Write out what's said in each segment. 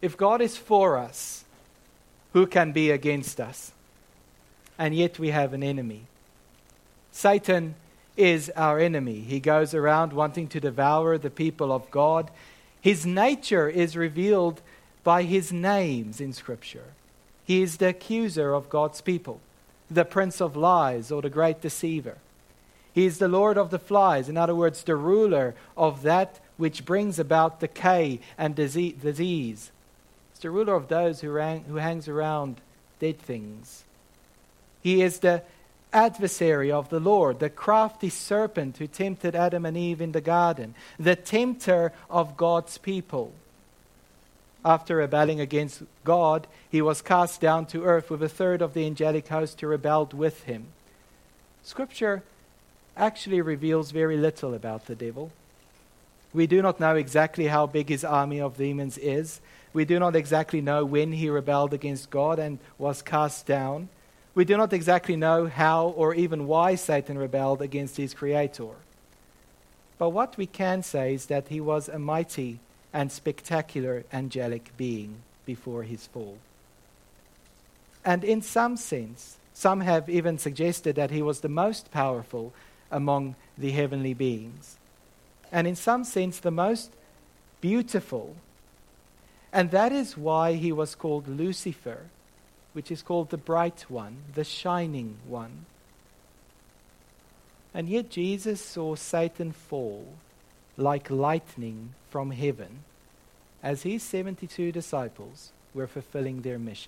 If God is for us, who can be against us? And yet we have an enemy. Satan is our enemy. He goes around wanting to devour the people of God. His nature is revealed by his names in Scripture. He is the accuser of God's people, the prince of lies, or the great deceiver. He is the lord of the flies, in other words, the ruler of that which brings about decay and disease. It's the ruler of those who hangs around dead things. He is the adversary of the Lord, the crafty serpent who tempted Adam and Eve in the garden, the tempter of God's people. After rebelling against God, he was cast down to earth with a third of the angelic host who rebelled with him. Scripture actually reveals very little about the devil. We do not know exactly how big his army of demons is. We do not exactly know when he rebelled against God and was cast down. We do not exactly know how or even why Satan rebelled against his Creator. But what we can say is that he was a mighty and spectacular angelic being before his fall. And in some sense, some have even suggested that he was the most powerful among the heavenly beings. And in some sense, the most beautiful. And that is why he was called Lucifer, which is called the bright one, the shining one. And yet Jesus saw Satan fall like lightning from heaven as his 72 disciples were fulfilling their mission.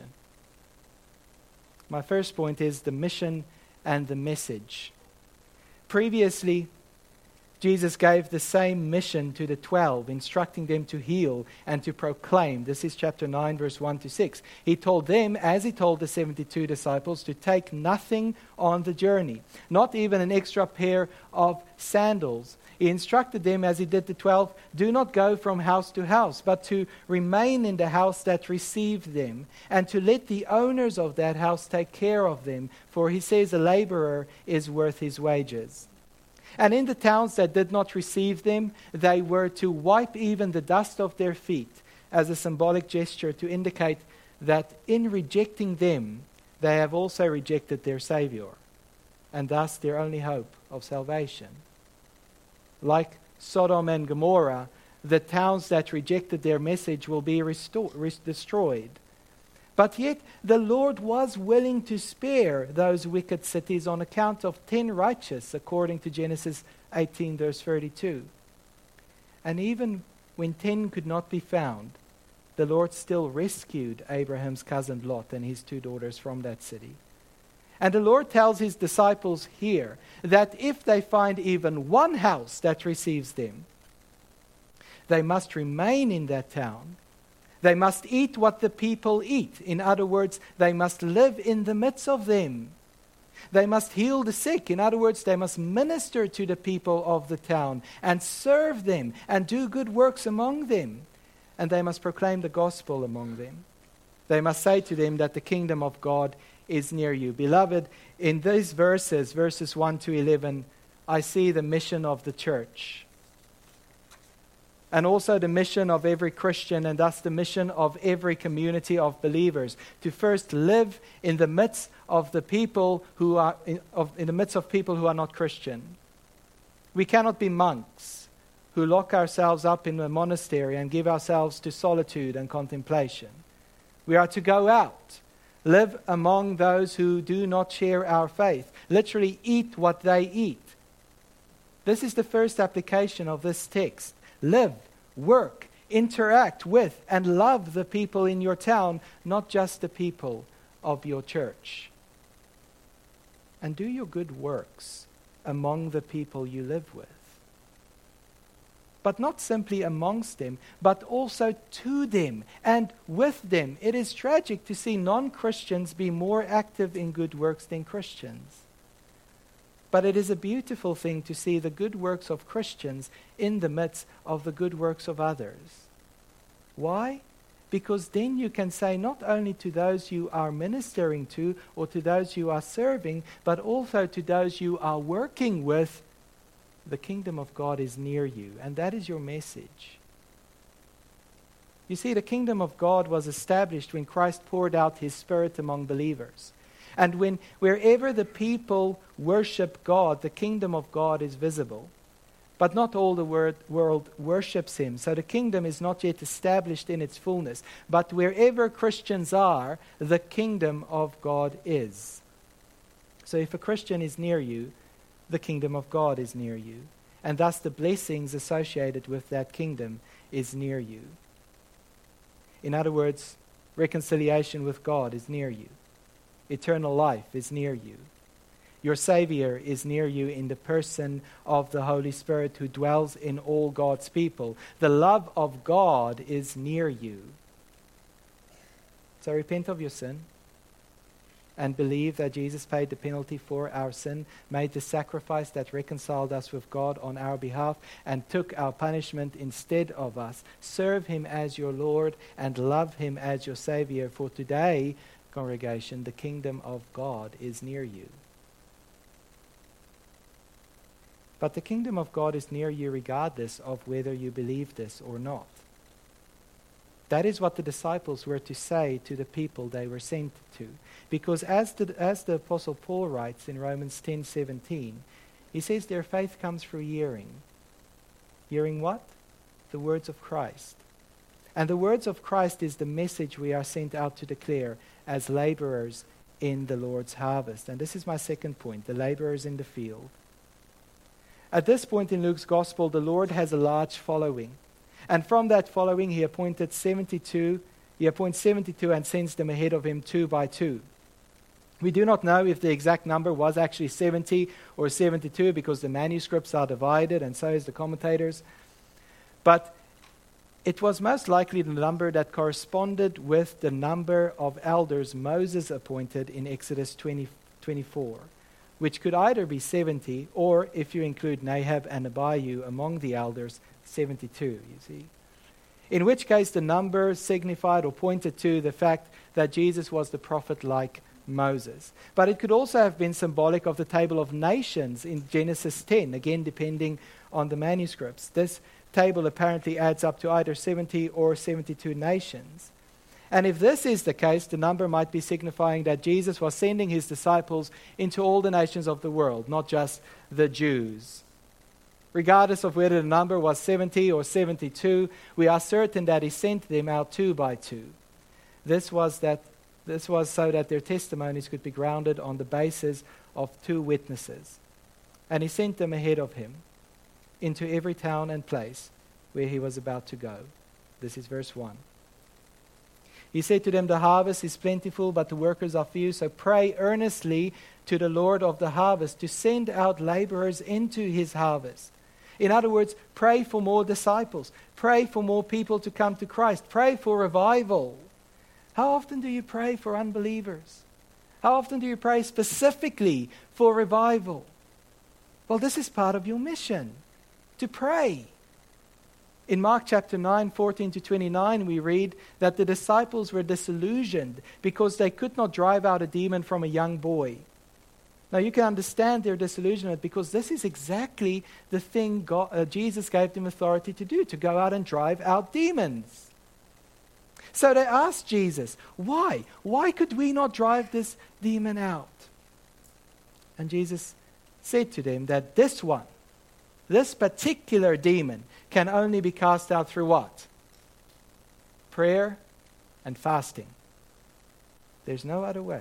My first point is the mission and the message. Previously, Jesus gave the same mission to the 12, instructing them to heal and to proclaim. This is chapter 9, verse 1 to 6. He told them, as he told the 72 disciples, to take nothing on the journey, not even an extra pair of sandals. He instructed them, as he did the 12, do not go from house to house, but to remain in the house that received them, and to let the owners of that house take care of them, for he says a laborer is worth his wages. And in the towns that did not receive them, they were to wipe even the dust off their feet as a symbolic gesture to indicate that in rejecting them, they have also rejected their Savior, and thus their only hope of salvation. Like Sodom and Gomorrah, the towns that rejected their message will be destroyed. But yet the Lord was willing to spare those wicked cities on account of 10 righteous, according to Genesis 18, verse 32. And even when 10 could not be found, the Lord still rescued Abraham's cousin Lot and his 2 daughters from that city. And the Lord tells his disciples here that if they find even one house that receives them, they must remain in that town. They must eat what the people eat. In other words, they must live in the midst of them. They must heal the sick. In other words, they must minister to the people of the town and serve them and do good works among them. And they must proclaim the gospel among them. They must say to them that the kingdom of God is near you. Beloved, in these verses 1 to 11, I see the mission of the church. And also the mission of every Christian, and thus the mission of every community of believers, to first live in the midst of the people who are in the midst of people who are not Christian. We cannot be monks who lock ourselves up in a monastery and give ourselves to solitude and contemplation. We are to go out, live among those who do not share our faith, literally eat what they eat. This is the first application of this text. Live, work, interact with, and love the people in your town, not just the people of your church. And do your good works among the people you live with. But not simply amongst them, but also to them and with them. It is tragic to see non-Christians be more active in good works than Christians. But it is a beautiful thing to see the good works of Christians in the midst of the good works of others. Why? Because then you can say not only to those you are ministering to or to those you are serving, but also to those you are working with, the kingdom of God is near you. And that is your message. You see, the kingdom of God was established when Christ poured out his Spirit among believers. And wherever the people worship God, the kingdom of God is visible. But not all the world worships him. So the kingdom is not yet established in its fullness. But wherever Christians are, the kingdom of God is. So if a Christian is near you, the kingdom of God is near you. And thus the blessings associated with that kingdom is near you. In other words, reconciliation with God is near you. Eternal life is near you. Your Savior is near you in the person of the Holy Spirit who dwells in all God's people. The love of God is near you. So repent of your sin and believe that Jesus paid the penalty for our sin, made the sacrifice that reconciled us with God on our behalf, and took our punishment instead of us. Serve him as your Lord and love him as your Savior. For today, congregation, the kingdom of God is near you. But the kingdom of God is near you regardless of whether you believe this or not. That is what the disciples were to say to the people they were sent to. Because as the Apostle Paul writes in Romans 10:17, he says their faith comes through hearing. Hearing what? The words of Christ. And the words of Christ is the message we are sent out to declare as laborers in the Lord's harvest. And this is my second point, the laborers in the field. At this point in Luke's gospel, the Lord has a large following. And from that following, he appoints 72 and sends them ahead of him 2 by 2. We do not know if the exact number was actually 70 or 72 because the manuscripts are divided and so is the commentators. But it was most likely the number that corresponded with the number of elders Moses appointed in Exodus 24, which could either be 70 or, if you include Nahab and Abihu among the elders, 72, you see. In which case the number signified or pointed to the fact that Jesus was the prophet like Moses. But it could also have been symbolic of the table of nations in Genesis 10, again depending on the manuscripts. This table apparently adds up to either 70 or 72 nations. And if this is the case, the number might be signifying that Jesus was sending his disciples into all the nations of the world, not just the Jews. Regardless of whether the number was 70 or 72, we are certain that he sent them out 2 by 2. This was so that their testimonies could be grounded on the basis of 2 witnesses. And he sent them ahead of him into every town and place where he was about to go. This is verse 1. He said to them, the harvest is plentiful, but the workers are few. So pray earnestly to the Lord of the harvest to send out laborers into his harvest. In other words, pray for more disciples. Pray for more people to come to Christ. Pray for revival. How often do you pray for unbelievers? How often do you pray specifically for revival? Well, this is part of your mission, to pray. In Mark chapter 9, 14 to 29, we read that the disciples were disillusioned because they could not drive out a demon from a young boy. Now you can understand their disillusionment because this is exactly the thing Jesus gave them authority to do, to go out and drive out demons. So they asked Jesus, why? Why could we not drive this demon out? And Jesus said to them that this particular demon can only be cast out through what? Prayer and fasting. There's no other way.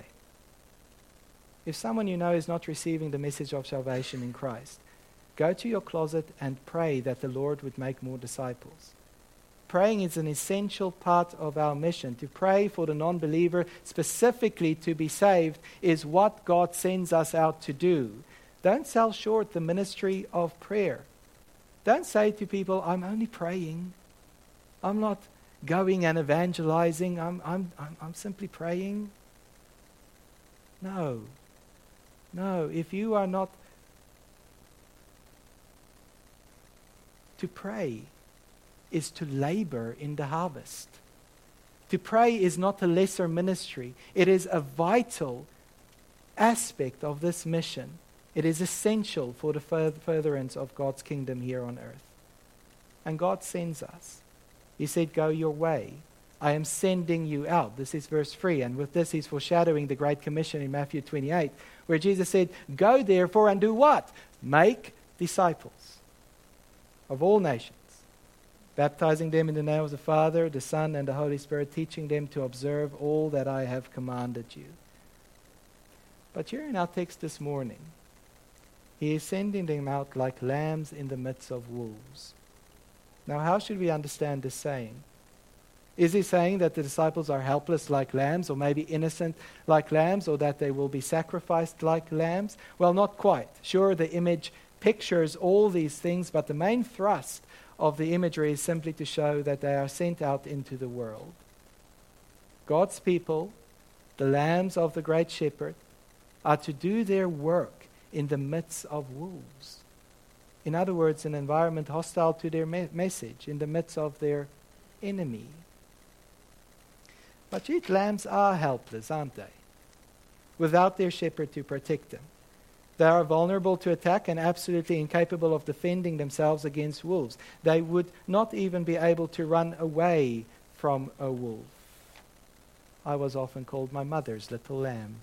If someone you know is not receiving the message of salvation in Christ, go to your closet and pray that the Lord would make more disciples. Praying is an essential part of our mission. To pray for the non-believer, specifically to be saved, is what God sends us out to do. Don't sell short the ministry of prayer. Don't say to people, I'm only praying. I'm not going and evangelizing. I'm simply praying. No. If you are not to pray is to labor in the harvest. To pray is not a lesser ministry. It is a vital aspect of this mission. It is essential for the furtherance of God's kingdom here on earth. And God sends us. He said, go your way. I am sending you out. This is verse 3. And with this, he's foreshadowing the Great Commission in Matthew 28, where Jesus said, go therefore and do what? Make disciples of all nations, baptizing them in the name of the Father, the Son, and the Holy Spirit, teaching them to observe all that I have commanded you. But here in our text this morning, he is sending them out like lambs in the midst of wolves. Now, how should we understand this saying? Is he saying that the disciples are helpless like lambs, or maybe innocent like lambs, or that they will be sacrificed like lambs? Well, not quite. Sure, the image pictures all these things, but the main thrust of the imagery is simply to show that they are sent out into the world. God's people, the lambs of the great shepherd, are to do their work in the midst of wolves. In other words, an environment hostile to their message, in the midst of their enemy. But yet lambs are helpless, aren't they? Without their shepherd to protect them. They are vulnerable to attack and absolutely incapable of defending themselves against wolves. They would not even be able to run away from a wolf. I was often called my mother's little lamb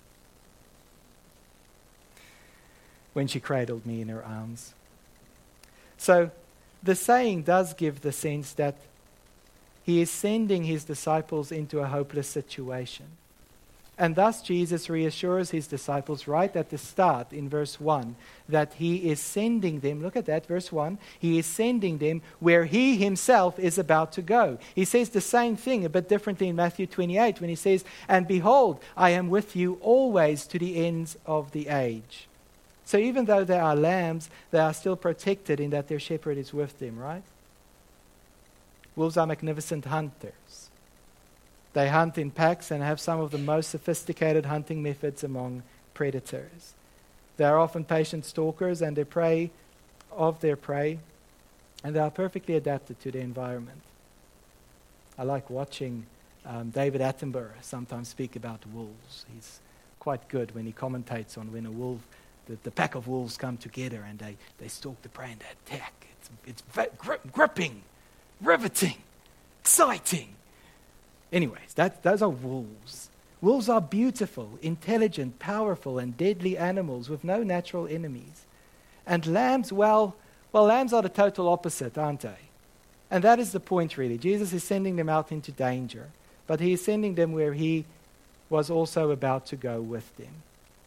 when she cradled me in her arms. So the saying does give the sense that he is sending his disciples into a hopeless situation. And thus Jesus reassures his disciples right at the start in verse 1 that he is sending them, look at that, verse 1, he is sending them where he himself is about to go. He says the same thing a bit differently in Matthew 28 when he says, and behold, I am with you always to the ends of the age. So even though they are lambs, they are still protected in that their shepherd is with them, right? Wolves are magnificent hunters. They hunt in packs and have some of the most sophisticated hunting methods among predators. They are often patient stalkers and they prey of their prey, and they are perfectly adapted to their environment. I like watching David Attenborough sometimes speak about wolves. He's quite good when he commentates on when a wolf, the pack of wolves come together and they stalk the prey and they attack. It's gripping, riveting, exciting. Anyways, those are wolves. Wolves are beautiful, intelligent, powerful, and deadly animals with no natural enemies. And lambs, well, lambs are the total opposite, aren't they? And that is the point, really. Jesus is sending them out into danger, but he is sending them where he was also about to go with them.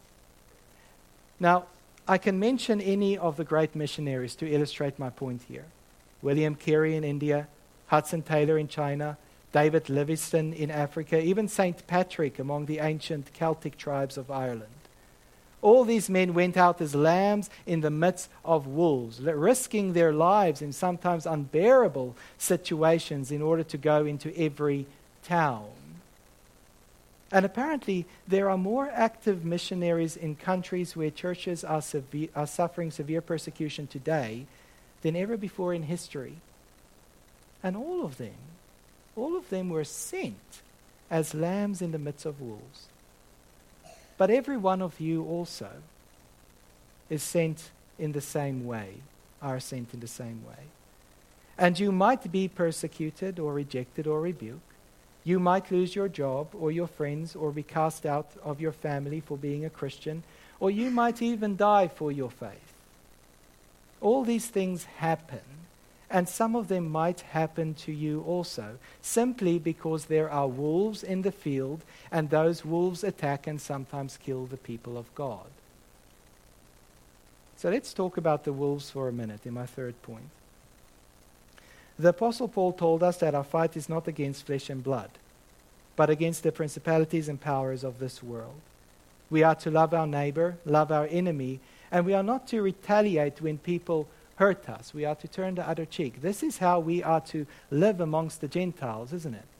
Now, I can mention any of the great missionaries to illustrate my point here. William Carey in India, Hudson Taylor in China, David Livingstone in Africa, even St. Patrick among the ancient Celtic tribes of Ireland. All these men went out as lambs in the midst of wolves, risking their lives in sometimes unbearable situations in order to go into every town. And apparently there are more active missionaries in countries where churches are suffering severe persecution today than ever before in history. And all of them were sent as lambs in the midst of wolves. But every one of you also is sent in the same way, are sent in the same way. And you might be persecuted or rejected or rebuked. You might lose your job or your friends or be cast out of your family for being a Christian, or you might even die for your faith. All these things happen. And some of them might happen to you also, simply because there are wolves in the field, and those wolves attack and sometimes kill the people of God. So let's talk about the wolves for a minute in my third point. The Apostle Paul told us that our fight is not against flesh and blood, but against the principalities and powers of this world. We are to love our neighbor, love our enemy, and we are not to retaliate when people hurt us. We are to turn the other cheek. This is how we are to live amongst the Gentiles, isn't it?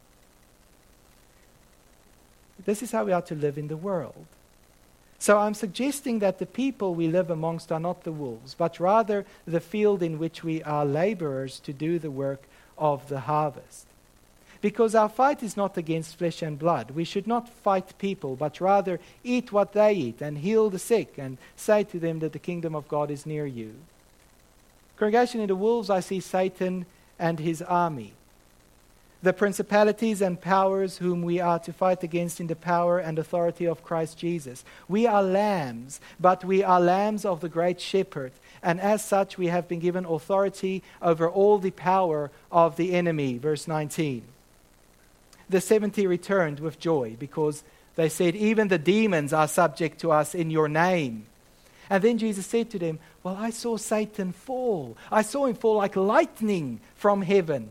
This is how we are to live in the world. So I'm suggesting that the people we live amongst are not the wolves, but rather the field in which we are laborers to do the work of the harvest. Because our fight is not against flesh and blood. We should not fight people, but rather eat what they eat and heal the sick and say to them that the kingdom of God is near you. Congregation, in the wolves I see Satan and his army. the principalities and powers whom we are to fight against in the power and authority of Christ Jesus. We are lambs, but we are lambs of the great shepherd, and as such we have been given authority over all the power of the enemy. Verse 19. The 70 returned with joy because they said, even the demons are subject to us in your name. And then Jesus said to them, well, I saw Satan fall. I saw him fall like lightning from heaven.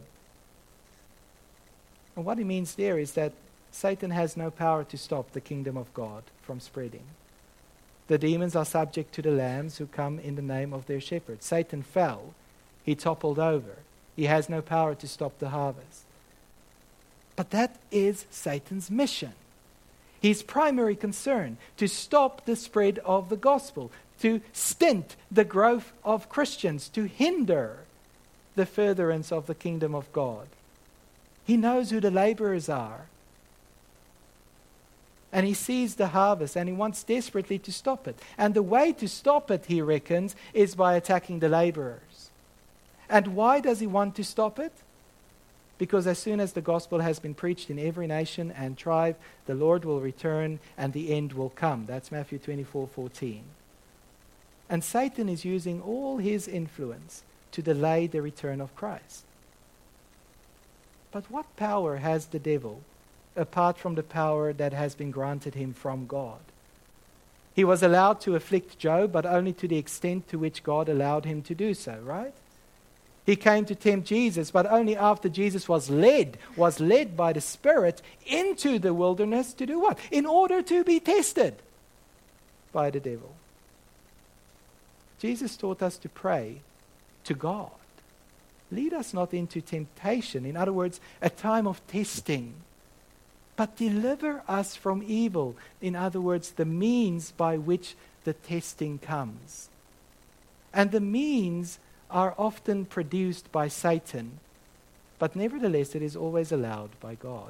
And what he means there is that Satan has no power to stop the kingdom of God from spreading. The demons are subject to the lambs who come in the name of their shepherd. Satan fell. He toppled over. He has no power to stop the harvest. But that is Satan's mission. His primary concern, to stop the spread of the gospel, to stint the growth of Christians, to hinder the furtherance of the kingdom of God. He knows who the laborers are. And he sees the harvest and he wants desperately to stop it. And the way to stop it, he reckons, is by attacking the laborers. And why does he want to stop it? Because as soon as the gospel has been preached in every nation and tribe, the Lord will return and the end will come. That's Matthew 24:14. And Satan is using all his influence to delay the return of Christ. But what power has the devil apart from the power that has been granted him from God? He was allowed to afflict Job, but only to the extent to which God allowed him to do so, right? He came to tempt Jesus, but only after Jesus was led by the Spirit into the wilderness to do what? In order to be tested by the devil. Jesus taught us to pray to God. Lead us not into temptation. In other words, a time of testing. But deliver us from evil. In other words, the means by which the testing comes. And the means are often produced by Satan. But nevertheless, it is always allowed by God.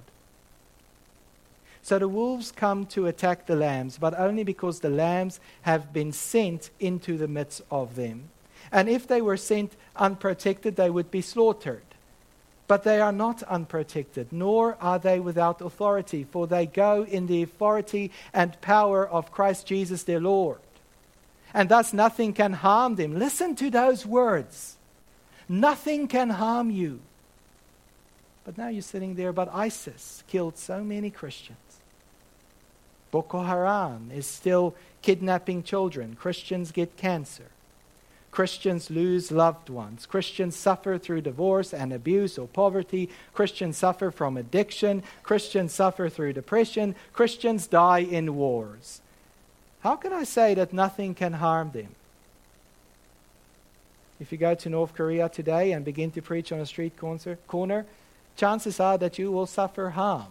So the wolves come to attack the lambs, but only because the lambs have been sent into the midst of them. And if they were sent unprotected, they would be slaughtered. But they are not unprotected, nor are they without authority, for they go in the authority and power of Christ Jesus their Lord. And thus nothing can harm them. Listen to those words. Nothing can harm you. But now you're sitting there, but ISIS killed so many Christians. Boko Haram is still kidnapping children. Christians get cancer. Christians lose loved ones. Christians suffer through divorce and abuse or poverty. Christians suffer from addiction. Christians suffer through depression. Christians die in wars. How can I say that nothing can harm them? If you go to North Korea today and begin to preach on a street corner, chances are that you will suffer harm.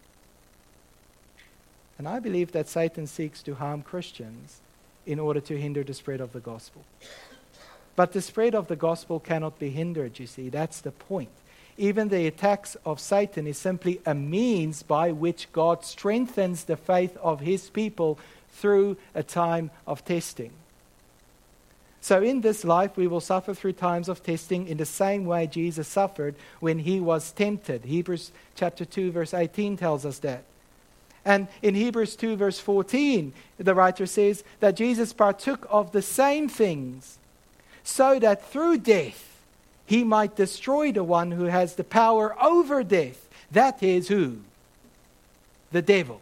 And I believe that Satan seeks to harm Christians in order to hinder the spread of the gospel. But the spread of the gospel cannot be hindered, you see. That's the point. Even the attacks of Satan is simply a means by which God strengthens the faith of his people through a time of testing. So in this life we will suffer through times of testing in the same way Jesus suffered when he was tempted. Hebrews chapter 2 verse 18 tells us that. And in Hebrews 2 verse 14, the writer says that Jesus partook of the same things so that through death he might destroy the one who has the power over death. That is who? The devil.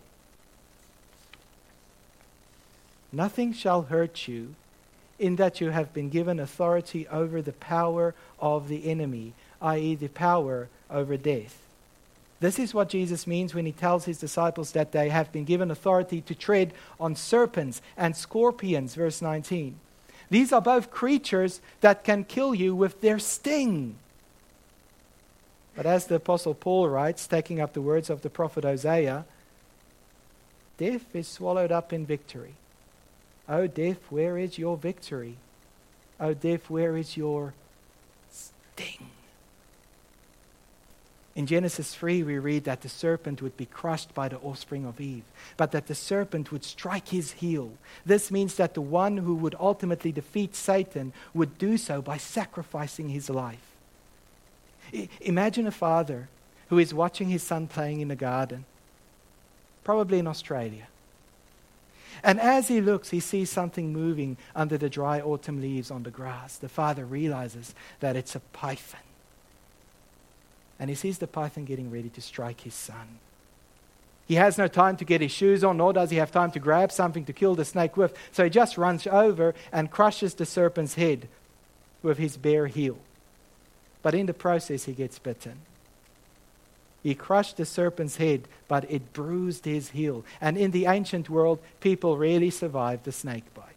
Nothing shall hurt you, in that you have been given authority over the power of the enemy, i.e. the power over death. This is what Jesus means when he tells his disciples that they have been given authority to tread on serpents and scorpions, verse 19. These are both creatures that can kill you with their sting. But as the Apostle Paul writes, taking up the words of the prophet Hosea, death is swallowed up in victory. O death, where is your victory? O death, where is your sting? In Genesis 3, we read that the serpent would be crushed by the offspring of Eve, but that the serpent would strike his heel. This means that the one who would ultimately defeat Satan would do so by sacrificing his life. Imagine a father who is watching his son playing in the garden, probably in Australia. And as he looks, he sees something moving under the dry autumn leaves on the grass. The father realizes that it's a python. And he sees the python getting ready to strike his son. He has no time to get his shoes on, nor does he have time to grab something to kill the snake with. So he just runs over and crushes the serpent's head with his bare heel. But in the process, he gets bitten. He crushed the serpent's head, but it bruised his heel. And in the ancient world, people rarely survived the snake bite.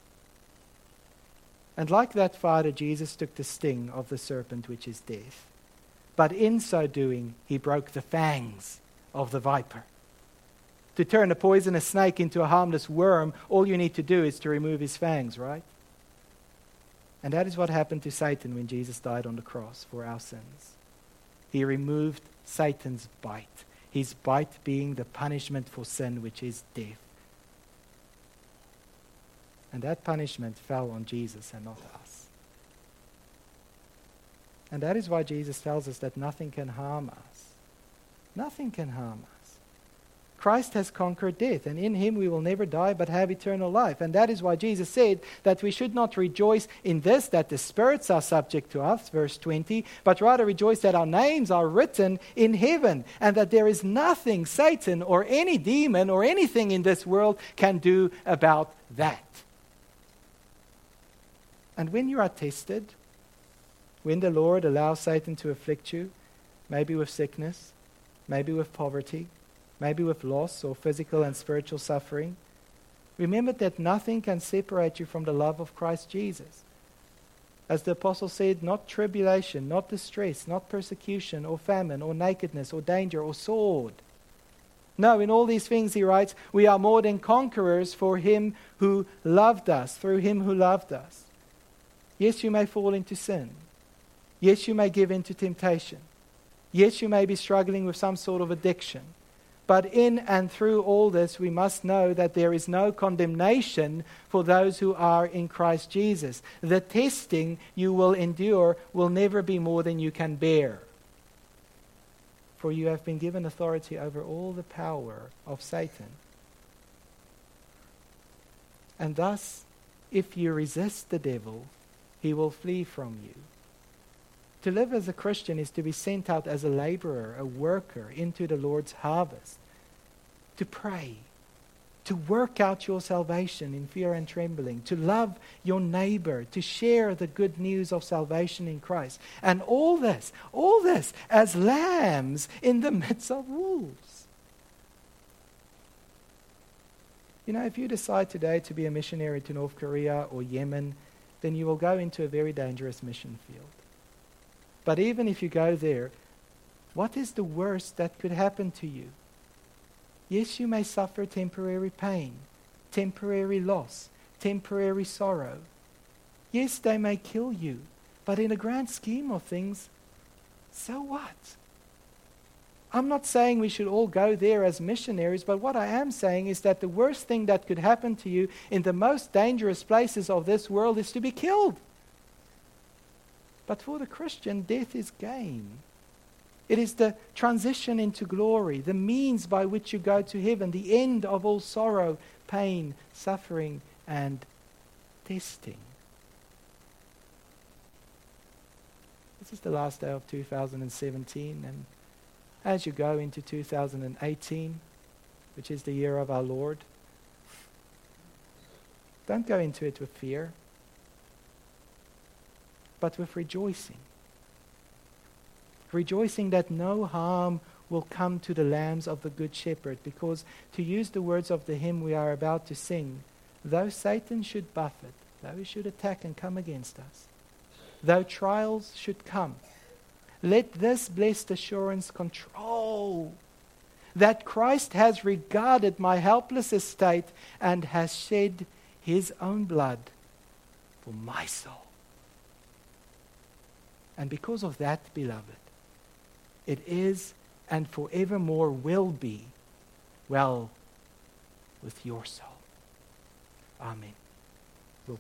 And like that father, Jesus took the sting of the serpent, which is death. But in so doing, he broke the fangs of the viper. To turn a poisonous snake into a harmless worm, all you need to do is to remove his fangs, right? And that is what happened to Satan when Jesus died on the cross for our sins. He removed Satan's bite, his bite being the punishment for sin, which is death. And that punishment fell on Jesus and not us. And that is why Jesus tells us that nothing can harm us. Nothing can harm us. Christ has conquered death, and in him we will never die but have eternal life. And that is why Jesus said that we should not rejoice in this, that the spirits are subject to us, verse 20, but rather rejoice that our names are written in heaven, and that there is nothing Satan or any demon or anything in this world can do about that. And when you are tested, when the Lord allows Satan to afflict you, maybe with sickness, maybe with poverty, maybe with loss or physical and spiritual suffering, remember that nothing can separate you from the love of Christ Jesus. As the apostle said, not tribulation, not distress, not persecution or famine or nakedness or danger or sword. No, in all these things, he writes, we are more than conquerors for him who loved us, through him who loved us. Yes, you may fall into sin. Yes, you may give in to temptation. Yes, you may be struggling with some sort of addiction. But in and through all this, we must know that there is no condemnation for those who are in Christ Jesus. The testing you will endure will never be more than you can bear. For you have been given authority over all the power of Satan. And thus, if you resist the devil, he will flee from you. To live as a Christian is to be sent out as a laborer, a worker into the Lord's harvest. To pray, to work out your salvation in fear and trembling, to love your neighbor, to share the good news of salvation in Christ. And all this as lambs in the midst of wolves. You know, if you decide today to be a missionary to North Korea or Yemen, then you will go into a very dangerous mission field. But even if you go there, what is the worst that could happen to you? Yes, you may suffer temporary pain, temporary loss, temporary sorrow. Yes, they may kill you, but in the grand scheme of things, so what? I'm not saying we should all go there as missionaries, but what I am saying is that the worst thing that could happen to you in the most dangerous places of this world is to be killed. But for the Christian, death is gain. It is the transition into glory, the means by which you go to heaven, the end of all sorrow, pain, suffering, and testing. This is the last day of 2017, and as you go into 2018, which is the year of our Lord, don't go into it with fear, but with rejoicing. Rejoicing that no harm will come to the lambs of the Good Shepherd, because, to use the words of the hymn we are about to sing, though Satan should buffet, though he should attack and come against us, though trials should come, let this blessed assurance control that Christ has regarded my helpless estate and has shed his own blood for my soul. And because of that, beloved, it is and forevermore will be well with your soul. Amen.